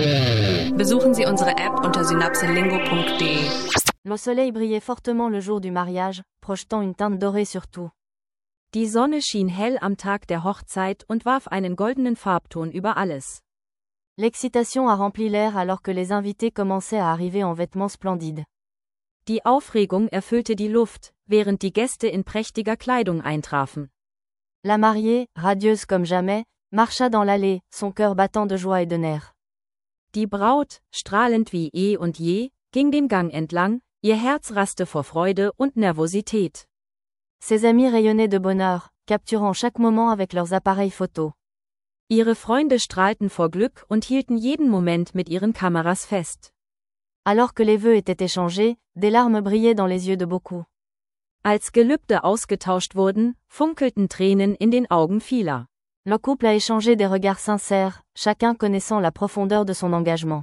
Besuchen Sie unsere App unter synapselingo.de. Le soleil brillait fortement le jour du mariage, projetant une teinte dorée sur tout. Die Sonne schien hell am Tag der Hochzeit und warf einen goldenen Farbton über alles. L'excitation a rempli l'air alors que les invités commençaient à arriver en vêtements splendides. Die Aufregung erfüllte die Luft, während die Gäste in prächtiger Kleidung eintrafen. La mariée, radieuse comme jamais, marcha dans l'allée, son cœur battant de joie et de nerfs. Die Braut, strahlend wie eh und je, ging den Gang entlang, ihr Herz raste vor Freude und Nervosität. Ses amis rayonnaient de bonheur, capturant chaque moment avec leurs appareils photo. Ihre Freunde strahlten vor Glück und hielten jeden Moment mit ihren Kameras fest. Alors que les vœux étaient échangés, des larmes brillaient dans les yeux de beaucoup. Als Gelübde ausgetauscht wurden, funkelten Tränen in den Augen vieler. Le couple a échangé des regards sincères, chacun connaissant la profondeur de son engagement.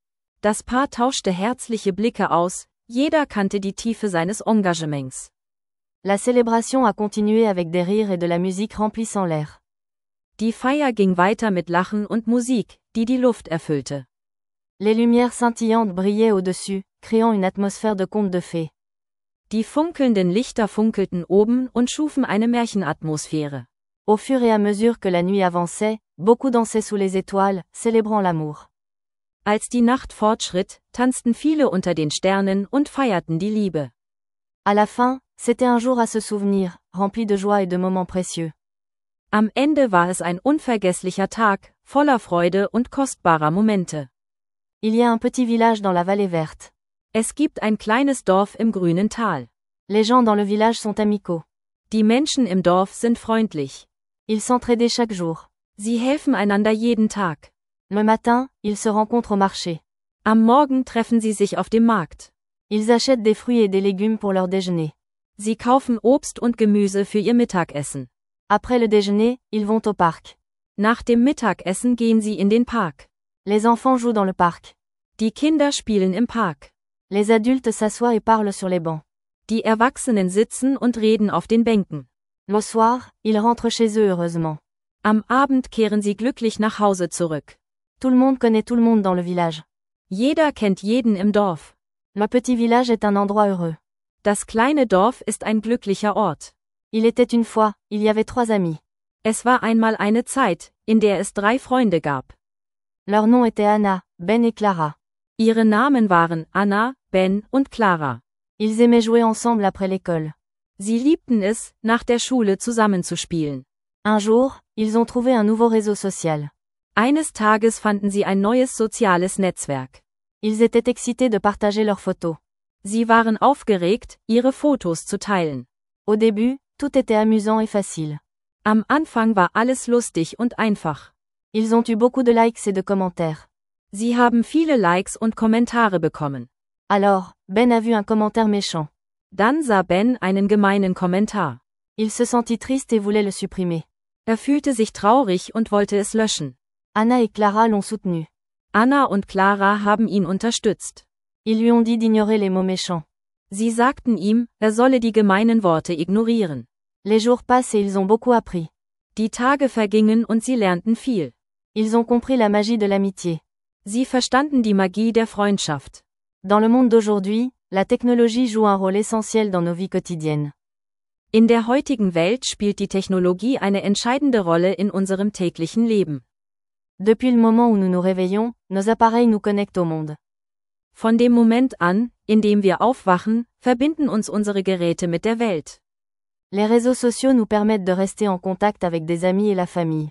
Das Paar tauschte herzliche Blicke aus, jeder kannte die Tiefe seines Engagements. La célébration a continué avec des rires et de la musique remplissant l'air. Die Feier ging weiter mit Lachen und Musik, die die Luft erfüllte. Les lumières scintillantes brillaient au-dessus, créant une atmosphère de conte de fées. Die funkelnden Lichter funkelten oben und schufen eine Märchenatmosphäre. Au fur et à mesure que la nuit avançait, beaucoup dansaient sous les étoiles, célébrant l'amour. Als die Nacht fortschritt, tanzten viele unter den Sternen und feierten die Liebe. À la fin, c'était un jour à se souvenir, rempli de joie et de moments précieux. Am Ende war es ein unvergesslicher Tag, voller Freude und kostbarer Momente. Il y a un petit village dans la vallée verte. Es gibt ein kleines Dorf im grünen Tal. Les gens dans le village sont amicaux. Die Menschen im Dorf sind freundlich. Ils s'entraidaient chaque jour. Sie helfen einander jeden Tag. Le matin, ils se rencontrent au marché. Am Morgen treffen sie sich auf dem Markt. Ils achètent des fruits et des légumes pour leur déjeuner. Sie kaufen Obst und Gemüse für ihr Mittagessen. Après le déjeuner, ils vont au parc. Nach dem Mittagessen gehen sie in den Park. Les enfants jouent dans le parc. Die Kinder spielen im Park. Les adultes s'assoient et parlent sur les bancs. Die Erwachsenen sitzen und reden auf den Bänken. Le soir, ils rentrent chez eux heureusement. Am Abend kehren sie glücklich nach Hause zurück. Tout le monde connaît tout le monde dans le village. Jeder kennt jeden im Dorf. Le petit village est un endroit heureux. Das kleine Dorf ist ein glücklicher Ort. Il était une fois, il y avait 3 amis. Es war einmal eine Zeit, in der es 3 Freunde gab. Leurs noms étaient Anna, Ben et Clara. Ihre Namen waren Anna, Ben und Clara. Ils aimaient jouer ensemble après l'école. Sie liebten es, nach der Schule zusammenzuspielen. Un jour, ils ont trouvé un nouveau réseau social. Eines Tages fanden sie ein neues soziales Netzwerk. Ils étaient excités de partager leurs photos. Sie waren aufgeregt, ihre Fotos zu teilen. Au début, tout était amusant et facile. Am Anfang war alles lustig und einfach. Ils ont eu beaucoup de likes et de commentaires. Sie haben viele Likes und Kommentare bekommen. Alors, Ben a vu un commentaire méchant. Dann sah Ben einen gemeinen Kommentar. Il se sentit triste et voulait le supprimer. Er fühlte sich traurig und wollte es löschen. Anna et Clara l'ont soutenu. Anna und Clara haben ihn unterstützt. Ils lui ont dit d'ignorer les mots méchants. Sie sagten ihm, er solle die gemeinen Worte ignorieren. Les jours passent et ils ont beaucoup appris. Die Tage vergingen und sie lernten viel. Ils ont compris la magie de l'amitié. Sie verstanden die Magie der Freundschaft. Dans le monde d'aujourd'hui, la technologie joue un rôle essentiel dans nos vies quotidiennes. In der heutigen Welt spielt die Technologie eine entscheidende Rolle in unserem täglichen Leben. Depuis le moment où nous nous réveillons, nos appareils nous connectent au monde. Von dem Moment an, in dem wir aufwachen, verbinden uns unsere Geräte mit der Welt. Les réseaux sociaux nous permettent de rester en contact avec des amis et la famille.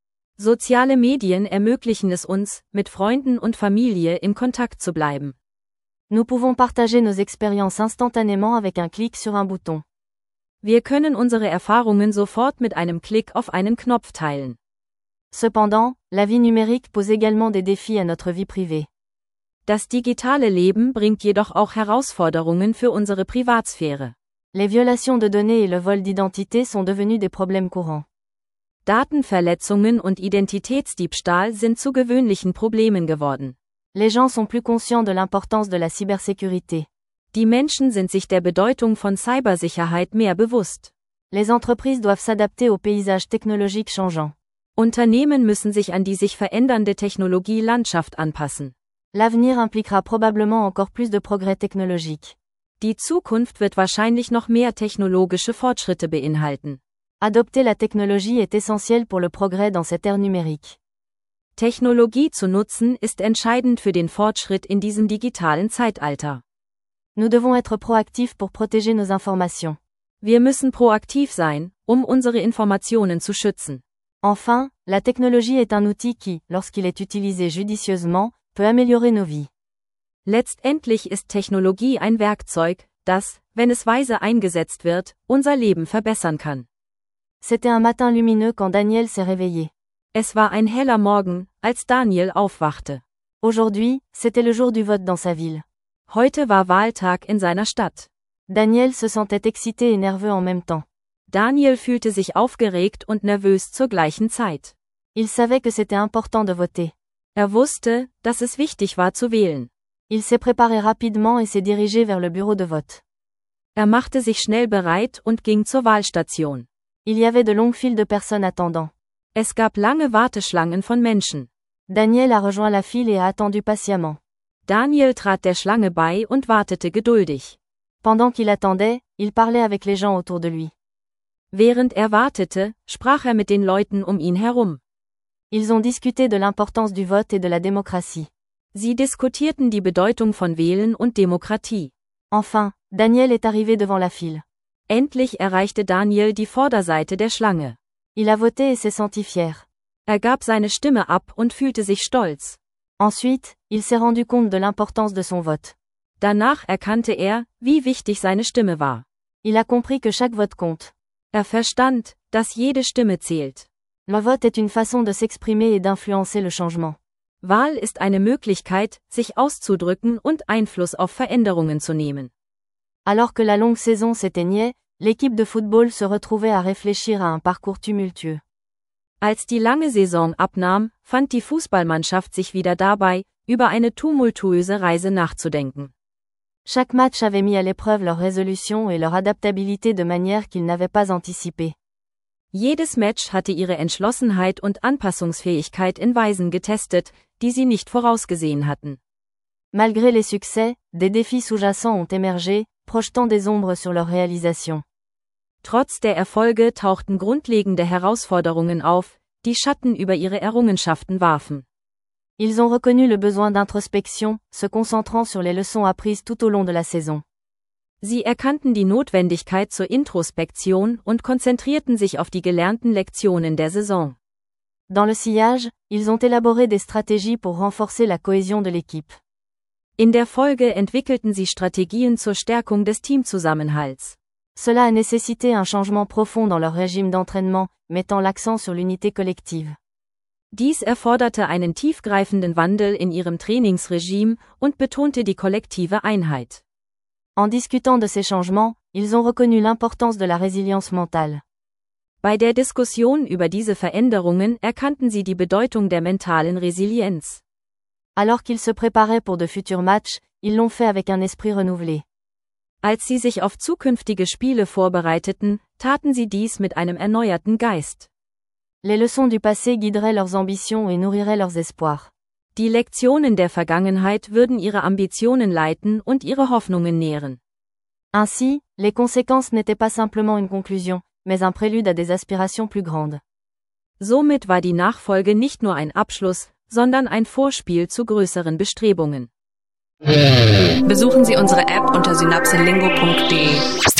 Soziale Medien ermöglichen es uns, mit Freunden und Familie in Kontakt zu bleiben. Nous pouvons partager nos expériences instantanément avec un clic sur un bouton. Wir können unsere Erfahrungen sofort mit einem Klick auf einen Knopf teilen. Cependant, la vie numérique pose également des défis à notre vie privée. Das digitale Leben bringt jedoch auch Herausforderungen für unsere Privatsphäre. Les violations de données et le vol d'identité sont devenus des problèmes courants. Datenverletzungen und Identitätsdiebstahl sind zu gewöhnlichen Problemen geworden. Les gens sont plus conscients de l'importance de la cybersécurité. Die Menschen sind sich der Bedeutung von Cybersicherheit mehr bewusst. Les entreprises doivent s'adapter au paysage technologique changeant. Unternehmen müssen sich an die sich verändernde Technologielandschaft anpassen. L'avenir impliquera probablement encore plus de progrès technologiques. Die Zukunft wird wahrscheinlich noch mehr technologische Fortschritte beinhalten. Adopter la technologie est essentiel pour le progrès dans cette ère numérique. Technologie zu nutzen ist entscheidend für den Fortschritt in diesem digitalen Zeitalter. Nous devons être proactifs pour protéger nos informations. Wir müssen proaktiv sein, um unsere Informationen zu schützen. Enfin, la technologie est un outil qui, lorsqu'il est utilisé judicieusement, peut améliorer nos vies. Letztendlich ist Technologie ein Werkzeug, das, wenn es weise eingesetzt wird, unser Leben verbessern kann. C'était un matin lumineux quand Daniel s'est réveillé. Es war ein heller Morgen, als Daniel aufwachte. Aujourd'hui, c'était le jour du vote dans sa ville. Heute war Wahltag in seiner Stadt. Daniel se sentait excité et nerveux en même temps. Daniel fühlte sich aufgeregt und nervös zur gleichen Zeit. Il savait que c'était important de voter. Er wusste, dass es wichtig war zu wählen. Il s'est préparé rapidement et s'est dirigé vers le bureau de vote. Er machte sich schnell bereit und ging zur Wahlstation. Il y avait de longues files de personnes attendant. Es gab lange Warteschlangen von Menschen. Daniel a rejoint la file et a attendu patiemment. Daniel trat der Schlange bei und wartete geduldig. Pendant qu'il attendait, il parlait avec les gens autour de lui. Während er wartete, sprach er mit den Leuten um ihn herum. Ils ont discuté de l'importance du vote et de la démocratie. Sie diskutierten die Bedeutung von Wählen und Demokratie. Enfin, Daniel est arrivé devant la file. Endlich erreichte Daniel die Vorderseite der Schlange. Il a voté et s'est senti fier. Er gab seine Stimme ab und fühlte sich stolz. Ensuite, il s'est rendu compte de l'importance de son vote. Danach erkannte er, wie wichtig seine Stimme war. Il a compris que chaque vote compte. Er verstand, dass jede Stimme zählt. Le vote est une façon de s'exprimer et d'influencer le changement. Wahl ist eine Möglichkeit, sich auszudrücken und Einfluss auf Veränderungen zu nehmen. Alors que la longue saison s'éteignait, l'équipe de football se retrouvait à réfléchir à un parcours tumultueux. Als die lange Saison abnahm, fand die Fußballmannschaft sich wieder dabei, über eine tumultuöse Reise nachzudenken. Chaque match avait mis à l'épreuve leur résolution et leur adaptabilité de manière qu'ils n'avaient pas anticipée. Jedes Match hatte ihre Entschlossenheit und Anpassungsfähigkeit in Weisen getestet, die sie nicht vorausgesehen hatten. Malgré les succès, des défis sous-jacents ont émergé, projetant des ombres sur leur réalisation. Trotz der Erfolge tauchten grundlegende Herausforderungen auf, die Schatten über ihre Errungenschaften warfen. Ils ont reconnu le besoin d'introspection, se concentrant sur les leçons apprises tout au long de la saison. Sie erkannten die Notwendigkeit zur Introspektion und konzentrierten sich auf die gelernten Lektionen der Saison. Dans le sillage, ils ont élaboré des stratégies pour renforcer la cohésion de l'équipe. In der Folge entwickelten sie Strategien zur Stärkung des Teamzusammenhalts. Cela a nécessité un changement profond dans leur régime d'entraînement, mettant l'accent sur l'unité collective. Dies erforderte einen tiefgreifenden Wandel in ihrem Trainingsregime und betonte die kollektive Einheit. En discutant de ces changements, ils ont reconnu l'importance de la résilience mentale. Bei der Diskussion über diese Veränderungen erkannten sie die Bedeutung der mentalen Resilienz. Alors qu'ils se préparaient pour de futurs matchs, ils l'ont fait avec un esprit renouvelé. Als sie sich auf zukünftige Spiele vorbereiteten, taten sie dies mit einem erneuerten Geist. Les leçons du passé guideraient leurs ambitions et nourriraient leurs espoirs. Die Lektionen der Vergangenheit würden ihre Ambitionen leiten und ihre Hoffnungen nähren. Ainsi, les conséquences n'étaient pas simplement une conclusion, mais un prélude à des aspirations plus grandes. Somit war die Nachfolge nicht nur ein Abschluss, sondern ein Vorspiel zu größeren Bestrebungen. Besuchen Sie unsere App unter synapselingo.de.